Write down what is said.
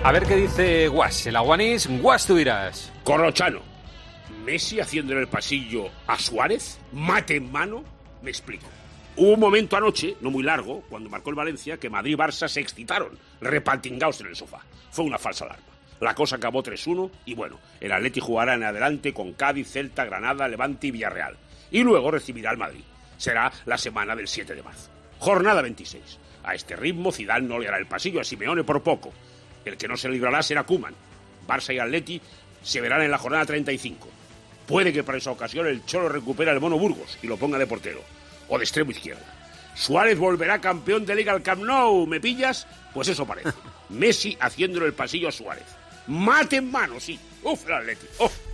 A ver qué dice Guas. El Aguanis, Guas tú dirás. Corrochano. ¿Messi haciendo en el pasillo a Suárez? ¿Mate en mano? Me explico. Hubo un momento anoche, no muy largo, cuando marcó el Valencia, que Madrid y Barça se excitaron, repantingados en el sofá. Fue una falsa alarma. La cosa acabó 3-1 y bueno, el Atleti jugará en adelante con Cádiz, Celta, Granada, Levante y Villarreal. Y luego recibirá al Madrid. Será la semana del 7 de marzo. Jornada 26. A este ritmo, Zidane no le hará el pasillo a Simeone por poco. El que no se librará será Koeman. Barça y Atleti se verán en la jornada 35. Puede que para esa ocasión el Cholo recupere al Mono Burgos y lo ponga de portero. O de extremo izquierda. Suárez volverá campeón de Liga al Camp Nou. ¿Me pillas? Pues eso parece. Messi haciéndole el pasillo a Suárez. Mate en mano, sí. Uf, el Atleti. Uf.